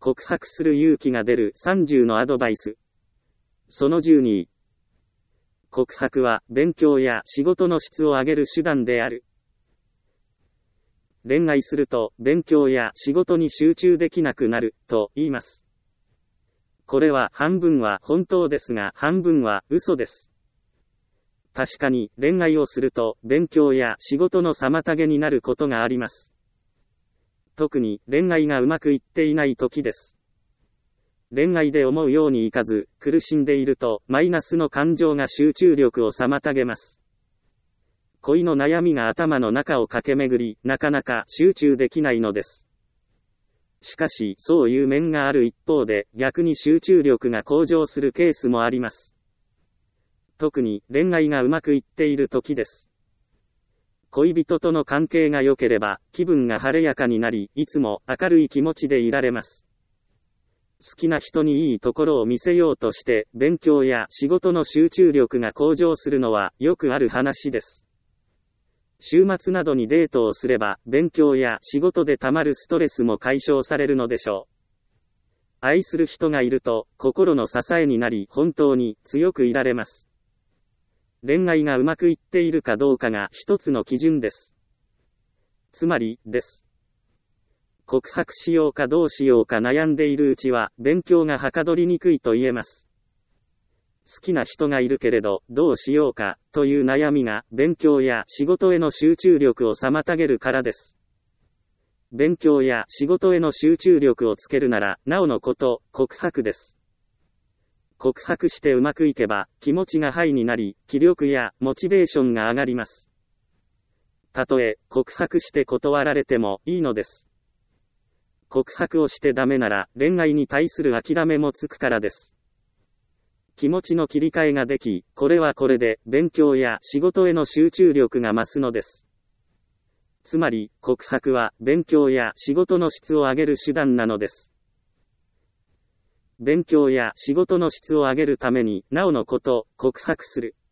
告白する勇気が出る30のアドバイス。その12。告白は勉強や仕事の質を上げる手段である。恋愛すると勉強や仕事に集中できなくなると言います。これは半分は本当ですが半分は嘘です。確かに恋愛をすると勉強や仕事の妨げになることがあります。特に恋愛がうまくいっていない時です。恋愛で思うようにいかず、苦しんでいると、マイナスの感情が集中力を妨げます。恋の悩みが頭の中を駆け巡り、なかなか集中できないのです。しかし、そういう面がある一方で、逆に集中力が向上するケースもあります。特に、恋愛がうまくいっている時です。恋人との関係が良ければ、気分が晴れやかになり、いつも明るい気持ちでいられます。好きな人にいいところを見せようとして、勉強や仕事の集中力が向上するのはよくある話です。週末などにデートをすれば、勉強や仕事でたまるストレスも解消されるのでしょう。愛する人がいると、心の支えになり、本当に強くいられます。恋愛がうまくいっているかどうかが一つの基準です。つまり、です。告白しようかどうしようか悩んでいるうちは、勉強がはかどりにくいと言えます。好きな人がいるけれど、どうしようか、という悩みが、勉強や仕事への集中力を妨げるからです。勉強や仕事への集中力をつけるなら、なおのこと、告白です。告白してうまくいけば、気持ちがハイになり、気力やモチベーションが上がります。たとえ、告白して断られてもいいのです。告白をしてダメなら、恋愛に対する諦めもつくからです。気持ちの切り替えができ、これはこれで、勉強や仕事への集中力が増すのです。つまり、告白は、勉強や仕事の質を上げる手段なのです。勉強や仕事の質を上げるために、なおのこと、告白する。